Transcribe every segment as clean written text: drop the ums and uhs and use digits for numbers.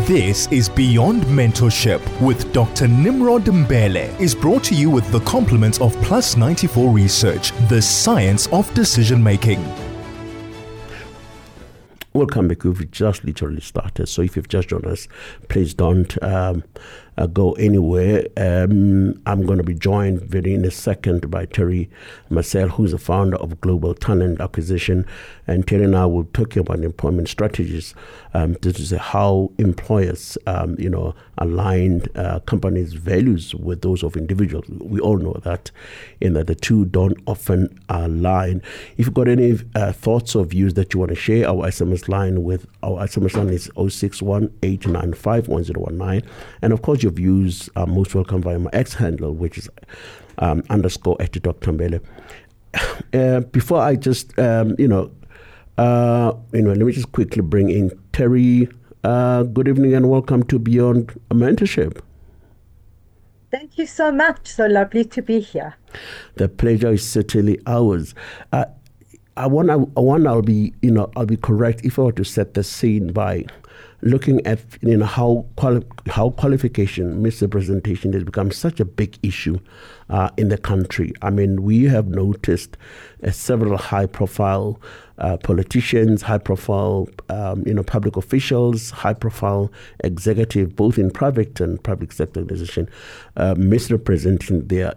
This is Beyond Mentorship with Dr. Nimrod Mbele is brought to you with the compliments of Plus 94 Research, the science of decision making. Welcome back. We've just literally started. So if you've just joined us, please don't go anywhere. I'm going to be joined in a second by Terry Marcel, who's the founder of Global Talent Acquisition. And Terry and I will talk about employment strategies to say how employers, align companies' values with those of individuals. We all know that, the two don't often align. If you've got any thoughts or views that you want to share, our SMS line is 061 895 1019. And of course, your views are most welcome via my X handle, which is _ at Dr. Mbele. Before I just, let me just quickly bring in Terry. Good evening and welcome to Beyond Mentorship. Thank you so much. So lovely to be here. The pleasure is certainly ours. I'll be correct if I were to set the scene by looking at how qualification misrepresentation has become such a big issue in the country. I mean, we have noticed several high-profile politicians, high-profile public officials, high-profile executive, both in private and public sector organization, misrepresenting their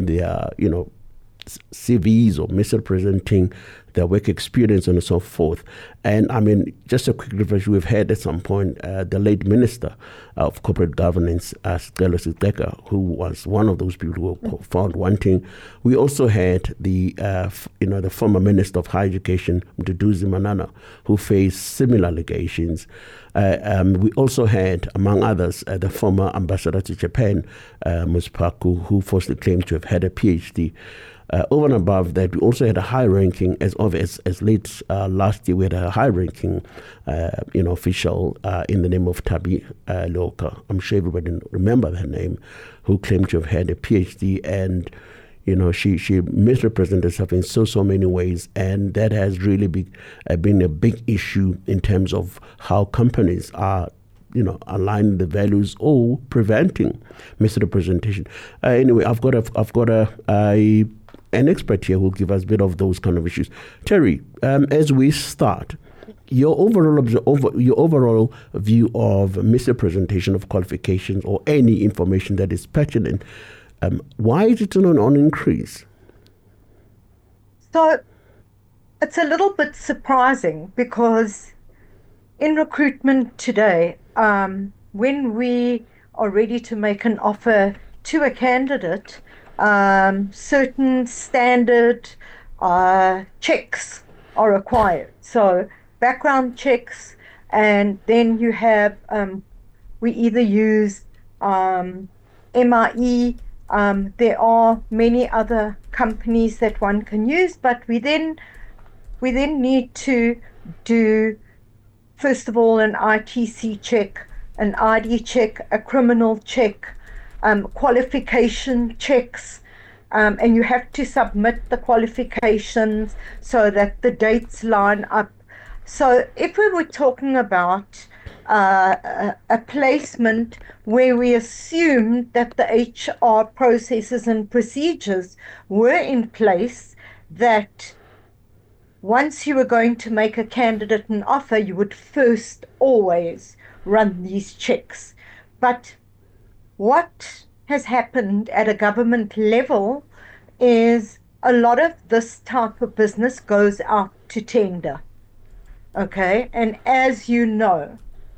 CVs or misrepresenting their work experience and so forth. And I mean, just a quick reflection, we've had at some point the late Minister of Corporate Governance, Sicelo Sixeka, who was one of those people who were found wanting. We also had the former Minister of Higher Education, Mduduzi Manana, who faced similar allegations. We also had, among others, the former ambassador to Japan, Ms. Paku, who falsely claimed to have had a PhD. Over and above that, we also had a high-ranking, as late last year, we had a high-ranking, official in the name of Tabi Leoka. I'm sure everybody remember her name, who claimed to have had a PhD, and she misrepresented herself in so many ways, and that has really been a big issue in terms of how companies are aligning the values or preventing misrepresentation. Anyway, I've got an expert here who will give us a bit of those kind of issues. Terry, as we start, your overall view of misrepresentation of qualifications or any information that is pertinent, why is it on increase? So it's a little bit surprising because in recruitment today, when we are ready to make an offer to a candidate, certain standard checks are required. So background checks, and then you have, we either use MRE. There are many other companies that one can use, but we then need to do, first of all, an ITC check, an ID check, a criminal check, qualification checks, and you have to submit the qualifications so that the dates line up. So if we were talking about a placement where we assumed that the HR processes and procedures were in place, that once you were going to make a candidate an offer, you would first always run these checks. But what has happened at a government level is a lot of this type of business goes out to tender. Okay, and as you know,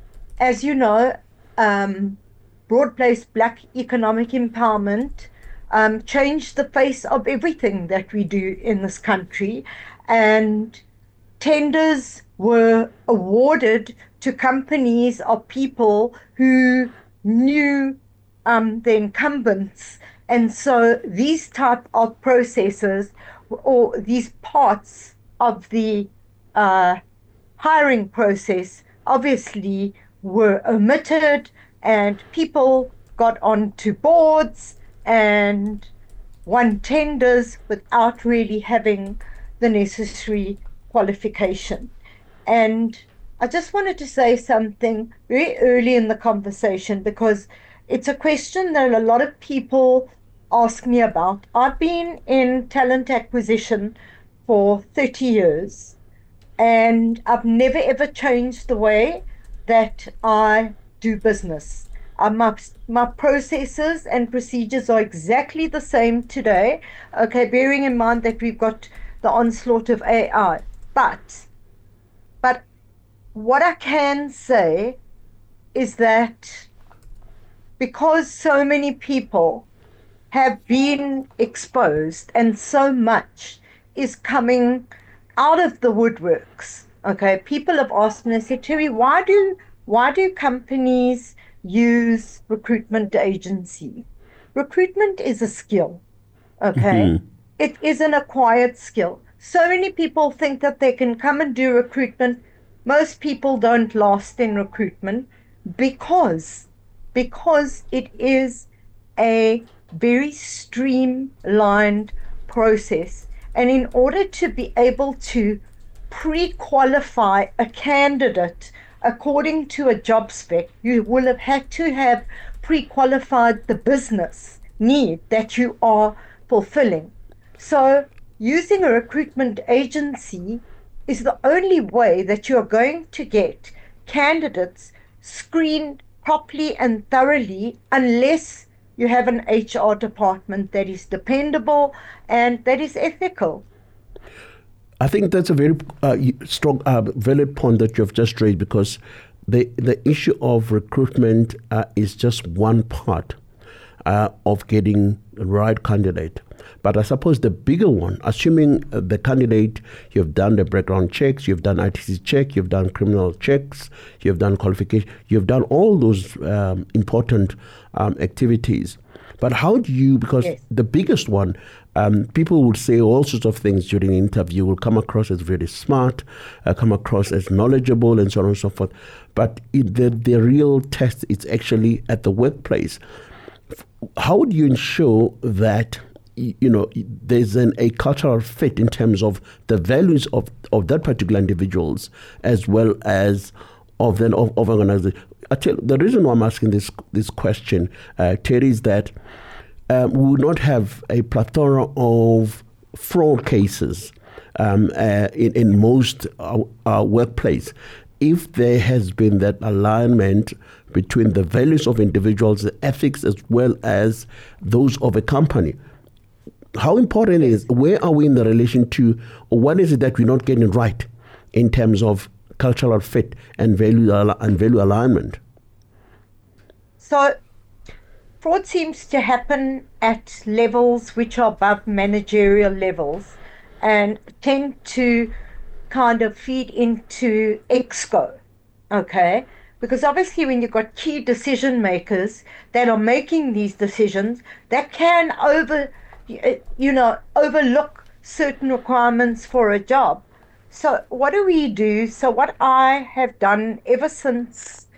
broad-based Black economic empowerment changed the face of everything that we do in this country, and tenders were awarded to companies or people who knew the incumbents. And so these type of processes or these parts of the hiring process obviously were omitted, and people got onto boards and won tenders without really having the necessary qualification. And I just wanted to say something very early in the conversation because it's a question that a lot of people ask me about. I've been in talent acquisition for 30 years and I've never ever changed the way that I do business. My processes and procedures are exactly the same today, okay, bearing in mind that we've got the onslaught of AI. But what I can say is that because so many people have been exposed and so much is coming out of the woodworks, okay, people have asked me, they said, Terry, why do companies use recruitment agency? Recruitment is a skill, okay? It is an acquired skill. So many people think that they can come and do recruitment. Most people don't last in recruitment because it is a very streamlined process. And in order to be able to pre-qualify a candidate according to a job spec, you will have had to have pre-qualified the business need that you are fulfilling. So using a recruitment agency is the only way that you're going to get candidates screened properly and thoroughly, unless you have an HR department that is dependable and that is ethical. I think that's a very strong, valid point that you've just raised, because the issue of recruitment is just one part of getting the right candidate. But I suppose the bigger one, assuming the candidate, you've done the background checks, you've done ITC check, you've done criminal checks, you've done qualification, you've done all those important activities. But how do you, because Yes. the biggest one, people would say all sorts of things during the interview, will come across as very smart, come across as knowledgeable, and so on and so forth. But the real test is actually at the workplace. How do you ensure that there's a cultural fit in terms of the values of that particular individuals as well as of organization? The reason why I'm asking this question, Terry, is that we would not have a plethora of fraud cases in most workplace if there has been that alignment between the values of individuals, the ethics, as well as those of a company. How important is, where are we in the relation to, or what is it that we're not getting right in terms of cultural fit and value alignment? So fraud seems to happen at levels which are above managerial levels and tend to kind of feed into exco, okay? Because obviously when you've got key decision makers that are making these decisions, that can overlook certain requirements for a job. So what do we do? So what I have done ever since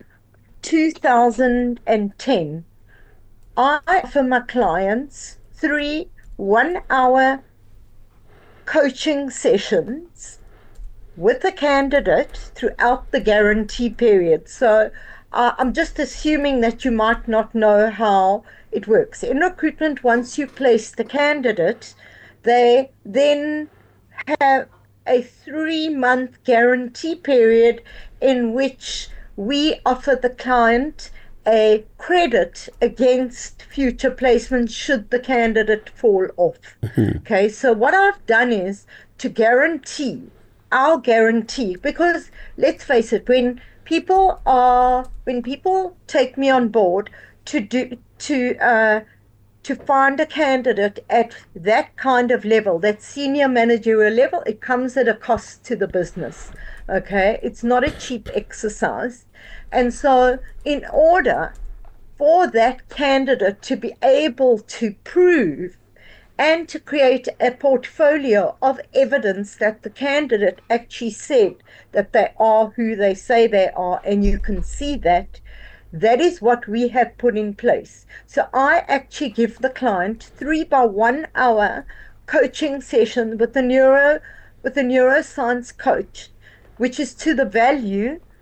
2010, I offer my clients 3 1-hour coaching sessions with the candidate throughout the guarantee period. So I'm just assuming that you might not know how it works. In recruitment, once you place the candidate, they then have a 3-month guarantee period in which we offer the client a credit against future placements should the candidate fall off. Okay, so what I've done is to guarantee, because let's face it, when people take me on board to find a candidate at that kind of level, that senior managerial level, it comes at a cost to the business. Okay, it's not a cheap exercise. And so in order for that candidate to be able to prove and to create a portfolio of evidence that the candidate actually said that they are who they say they are, and you can see that, that is what we have put in place. So I actually give the client 3 1-hour coaching session with a neuroscience coach, which is to the value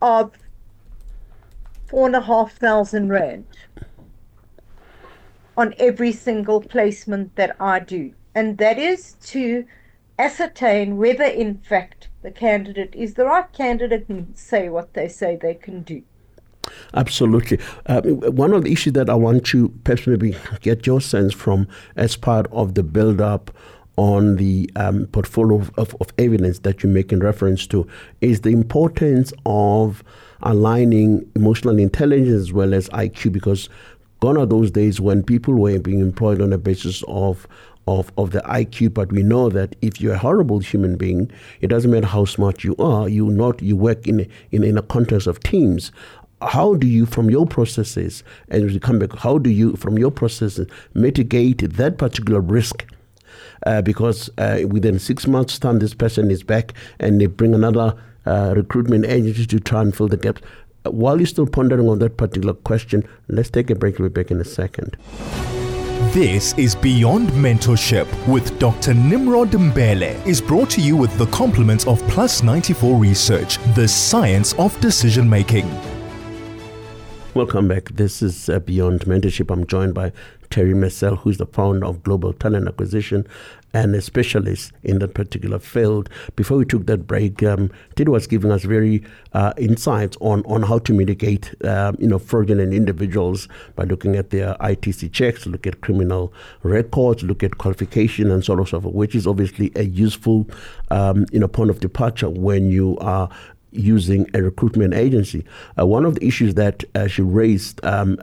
of 4,500 rand on every single placement that I do. And that is to ascertain whether, in fact, the candidate is the right candidate and say what they say they can do. Absolutely. One of the issues that I want to perhaps maybe get your sense from as part of the build-up on the portfolio of evidence that you make in reference to is the importance of aligning emotional intelligence as well as IQ, because gone are those days when people were being employed on a basis of the IQ, but we know that if you're a horrible human being, it doesn't matter how smart you are, you work in a context of teams. How do you, from your processes, and as we come back, how do you, from your processes, mitigate that particular risk? Because within 6 months' time, this person is back and they bring another recruitment agency to try and fill the gaps. While you're still pondering on that particular question, let's take a break. We'll be back in a second. This is Beyond Mentorship with Dr. Nimrod Mbele, is brought to you with the compliments of Plus 94 Research, the science of decision making. Welcome back. This is Beyond Mentorship. I'm joined by Terry Messel, who's the founder of Global Talent Acquisition and a specialist in that particular field. Before we took that break, Terry was giving us very insights on how to mitigate, fraudulent individuals by looking at their ITC checks, look at criminal records, look at qualification and sort of stuff, which is obviously a useful, point of departure when you are using a recruitment agency. One of the issues that she raised,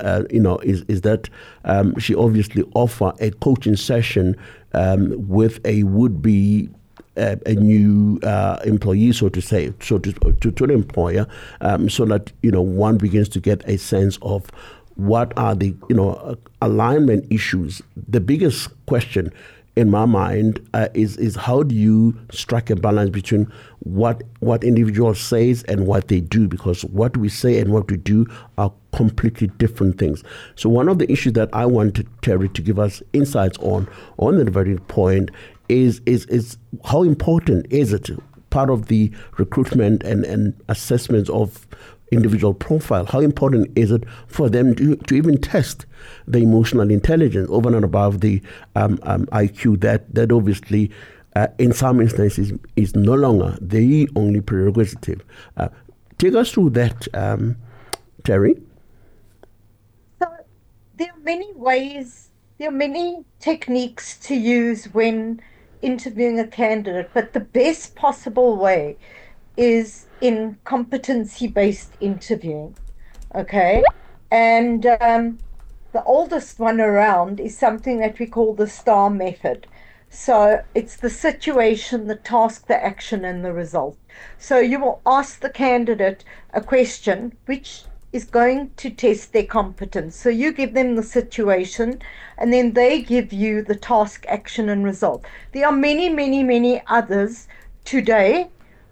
is that she obviously offer a coaching session with a would-be a new employee, so to say, to the employer, so that one begins to get a sense of what are the alignment issues. The biggest question in my mind is how do you strike a balance between what individual says and what they do, because what we say and what we do are completely different things. So one of the issues that I wanted Terry to give us insights on the very point is how important is it, part of the recruitment and assessments of individual profile, how important is it for them to even test the emotional intelligence over and above the IQ that obviously in some instances is no longer the only prerequisite. Take us through that, Terry. So there are many ways, there are many techniques to use when interviewing a candidate, but the best possible way is in competency-based interviewing, okay? And the oldest one around is something that we call the STAR method. So it's the situation, the task, the action, and the result. So you will ask the candidate a question which is going to test their competence. So you give them the situation, and then they give you the task, action, and result. There are many, many, many others today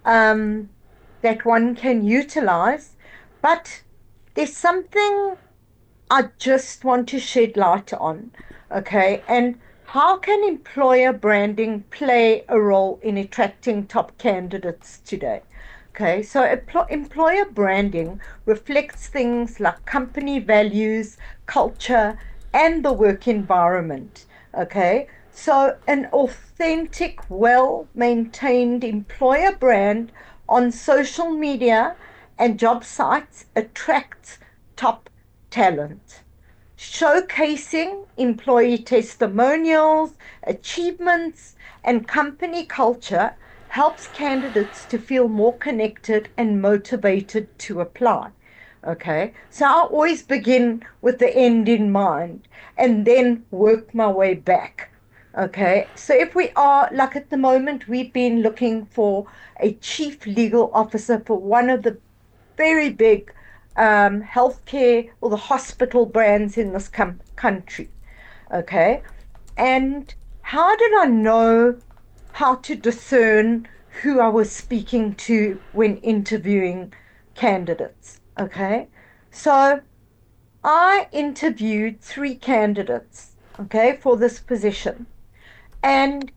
that one can utilize, but there's something I just want to shed light on, okay? And how can employer branding play a role in attracting top candidates today? Okay, so employer branding reflects things like company values, culture, and the work environment, okay? So an authentic, well-maintained employer brand on social media and job sites attracts top talent. Showcasing employee testimonials, achievements, and company culture helps candidates to feel more connected and motivated to apply. Okay, so I always begin with the end in mind and then work my way back. Okay, so if we are, like at the moment, we've been looking for a chief legal officer for one of the very big healthcare or the hospital brands in this country. Okay, and how did I know how to discern who I was speaking to when interviewing candidates? Okay, so I interviewed 3 candidates, okay, for this position. And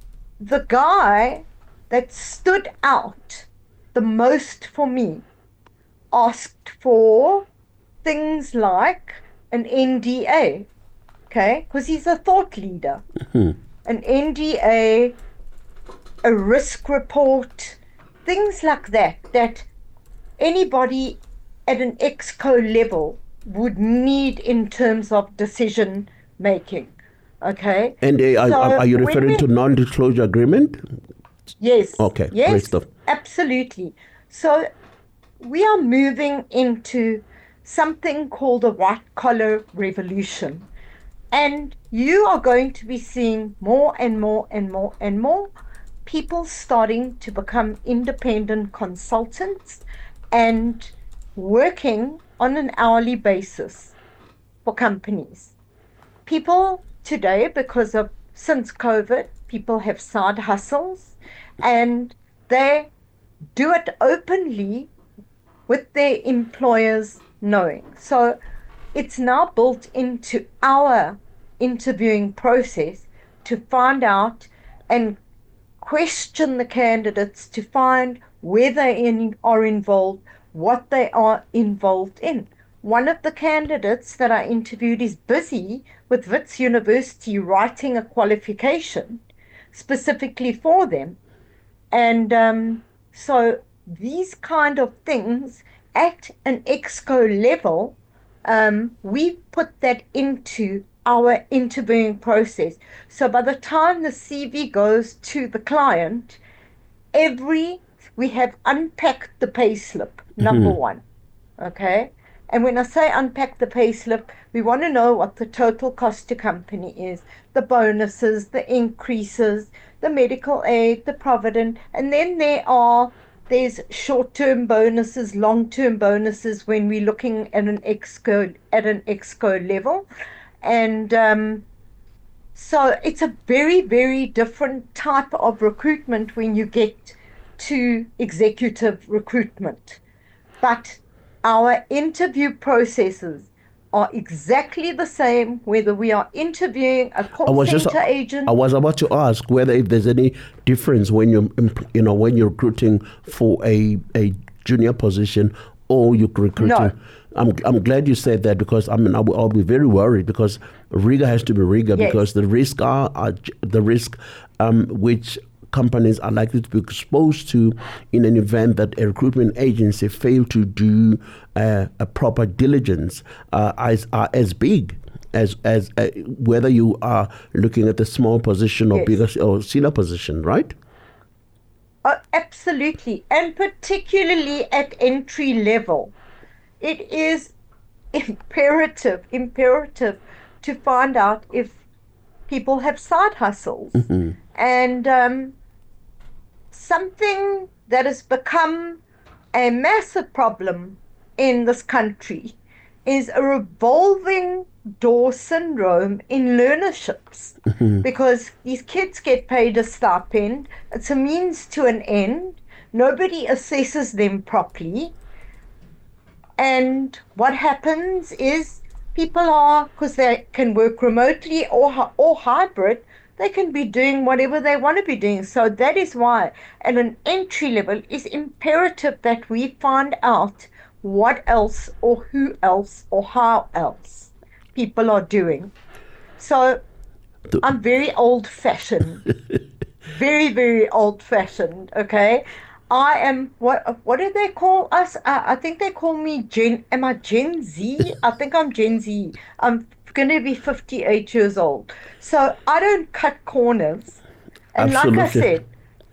the guy that stood out the most for me asked for things like an NDA, okay, because he's a thought leader. An NDA, a risk report, things like that, that anybody at an exco level would need in terms of decision making, okay? And are you referring to non-disclosure agreement? Yes. Okay, yes, great stuff. Absolutely. So we are moving into something called a white-collar revolution. And you are going to be seeing more and more and more and more people starting to become independent consultants and working on an hourly basis for companies. People today, since COVID, people have side hustles and they do it openly with their employers knowing. So it's now built into our interviewing process to find out and question the candidates to find where they are involved, what they are involved in. One of the candidates that I interviewed is busy with Wits University writing a qualification specifically for them. And so these kind of things at an exco level, we put that into our interviewing process. So by the time the CV goes to the client, we have unpacked the payslip, number one, okay? And when I say unpack the payslip, we want to know what the total cost to company is, the bonuses, the increases, the medical aid, the provident, and then there's short-term bonuses, long-term bonuses when we're looking at an exco level. And so it's a very, very different type of recruitment when you get to executive recruitment. But our interview processes are exactly the same whether we are interviewing a call center agent. I was about to ask whether if there's any difference when when you're recruiting for a junior position or you're recruiting. No. I'm glad you said that, because I'll be very worried, because rigor has to be rigor. Yes. Because the risk which companies are likely to be exposed to in an event that a recruitment agency failed to do a proper diligence are as big as whether you are looking at a small position or bigger or senior position, right? Oh, absolutely, and particularly at entry level, it is imperative to find out if people have side hustles. Mm-hmm. And something that has become a massive problem in this country is a revolving door syndrome in learnerships. Mm-hmm. Because these kids get paid a stipend, it's a means to an end, nobody assesses them properly, and what happens is people because they can work remotely or hybrid, they can be doing whatever they want to be doing. So that is why at an entry level it's imperative that we find out what else or who else or how else people are doing. So I'm very old-fashioned, very, very old-fashioned, okay? I am, what do they call us? I think they call me am I Gen Z? I think I'm Gen Z. I'm going to be 58 years old. So I don't cut corners. And Absolutely. Like I said,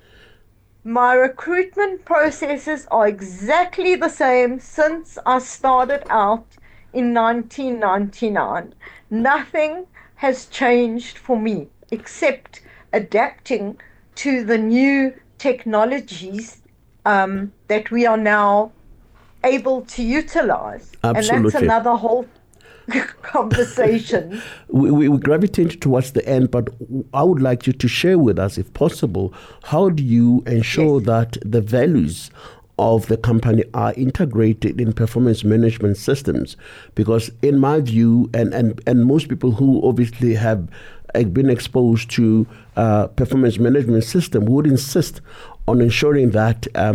my recruitment processes are exactly the same since I started out in 1999. Nothing has changed for me except adapting to the new technologies that we are now able to utilize. Absolutely. And that's another whole conversation. We gravitate towards the end, but I would like you to share with us, if possible, how do you ensure that the values of the company are integrated in performance management systems? Because in my view, and most people who obviously have been exposed to performance management system would insist on ensuring that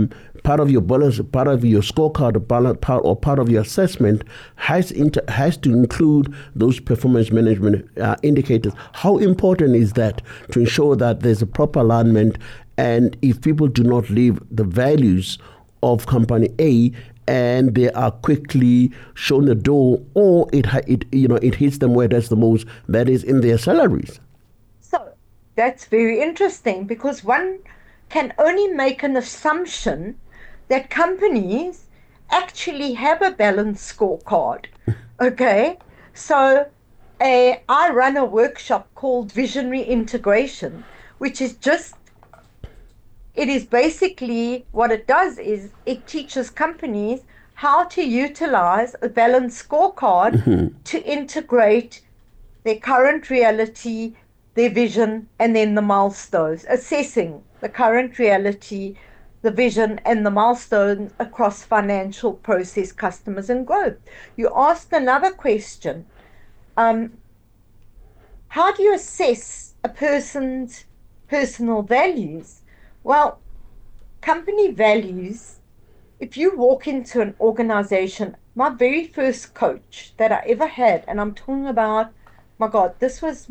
part of your balance, part of your scorecard, or part of your assessment has to include those performance management indicators. How important is that to ensure that there's a proper alignment, and if people do not live the values of company A, and they are quickly shown the door, or it hits them where that's the most, that is in their salaries. So that's very interesting, because one can only make an assumption that companies actually have a balanced scorecard. Okay, so I run a workshop called Visionary Integration, which is it is basically, what it does is it teaches companies how to utilize a balanced scorecard to integrate their current reality, their vision, and then the milestones, assessing the current reality, the vision, and the milestones across financial, process, customers, and growth. You asked another question. How do you assess a person's personal values? Well, company values, if you walk into an organization, my very first coach that I ever had, and I'm talking about, my God, this was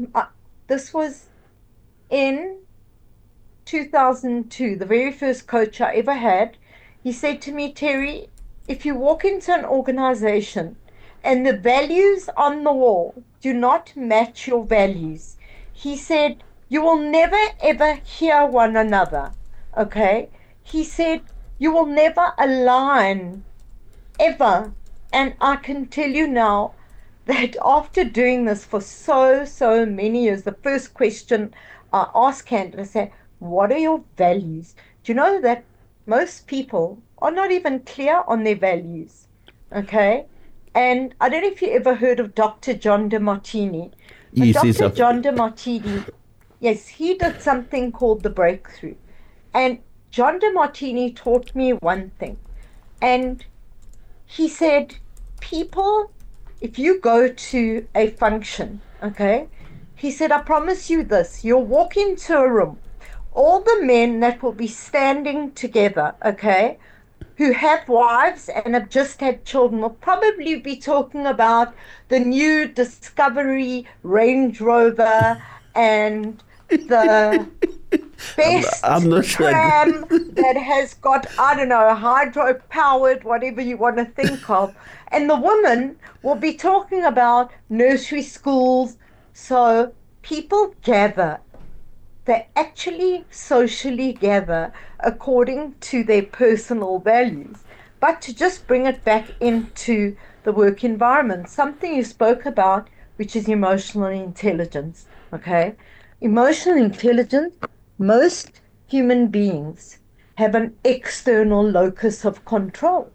in 2002, the very first coach I ever had. He said to me, Terry, if you walk into an organization and the values on the wall do not match your values, he said, you will never ever hear one another. Okay, he said, you will never align, ever. And I can tell you now that after doing this for so many years, the first question I ask candidates, I say, what are your values? Do you know that most people are not even clear on their values? Okay, and I don't know if you ever heard of Dr. John DeMartini. Yes, Dr. John DeMartini, yes, he did something called the breakthrough. And John DeMartini taught me one thing. And he said, people, if you go to a function, okay, he said, I promise you this, you'll walk into a room, all the men that will be standing together, okay, who have wives and have just had children will probably be talking about the new Discovery Range Rover and the best tram that has got, I don't know, hydro-powered, whatever you want to think of. And the women will be talking about nursery schools. So people gather. They actually socially gather according to their personal values. But to just bring it back into the work environment, something you spoke about, which is emotional intelligence, okay? Emotional intelligence, most human beings have an external locus of control,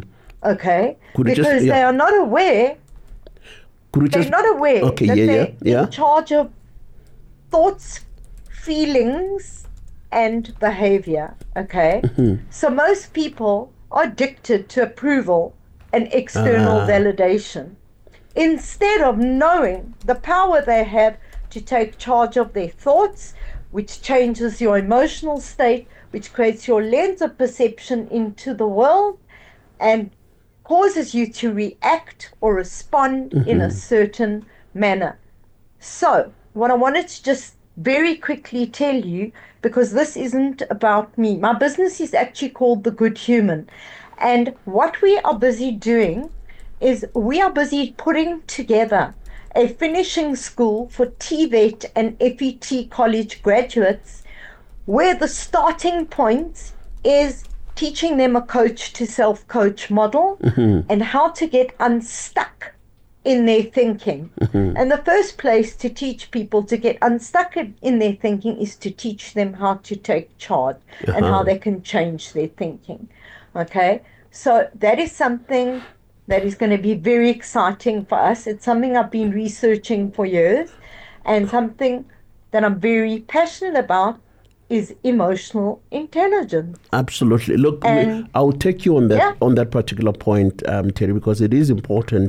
okay? Because they are not aware, they're not aware that they're in charge of thoughts, feelings, and behavior, okay? So most people are addicted to approval and external validation instead of knowing the power they have to take charge of their thoughts, which changes your emotional state, which creates your lens of perception into the world and causes you to react or respond in a certain manner. So what I wanted to just very quickly tell you, because this isn't about me, my business is actually called The Good Human. And what we are busy doing is we are busy putting together a finishing school for TVET and FET college graduates, where the starting point is teaching them a coach to self-coach model and how to get unstuck in their thinking. And the first place to teach people to get unstuck in their thinking is to teach them how to take charge and how they can change their thinking. Okay, so that is something that is going to be very exciting for us. It's something I've been researching for years, and something that I'm very passionate about is emotional intelligence. Absolutely. Look, I'll take you on that on that particular point, Terry, because it is important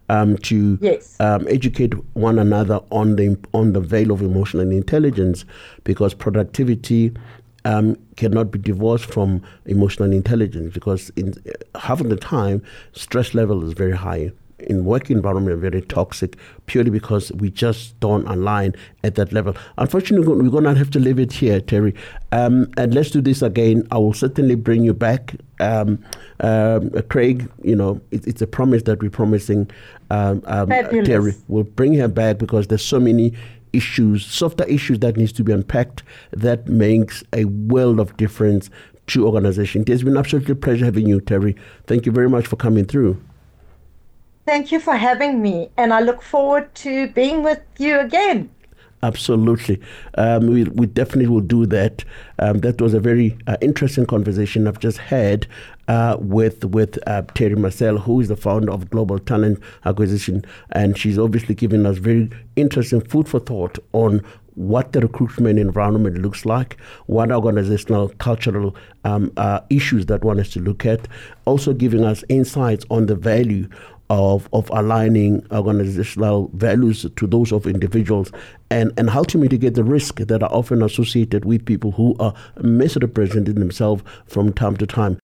to educate one another on the veil of emotional intelligence, because productivity cannot be divorced from emotional intelligence, because in half of the time, stress level is very high. In work environment, very toxic, purely because we just don't align at that level. Unfortunately, we're going to have to leave it here, Terry. And let's do this again. I will certainly bring you back. Craig, it's a promise that we're promising. Terry, we'll bring her back, because there's so many issues, softer issues that needs to be unpacked, that makes a world of difference to organization. It has been absolutely a pleasure having you, Terry. Thank you very much for coming through. Thank you for having me, and I look forward to being with you again. Absolutely. We definitely will do that. That was a very interesting conversation I've just had with Terry Marcel, who is the founder of Global Talent Acquisition, and she's obviously given us very interesting food for thought on what the recruitment environment looks like, what organizational, cultural issues that one has to look at, also giving us insights on the value of aligning organizational values to those of individuals, and how to mitigate the risk that are often associated with people who are misrepresenting themselves from time to time.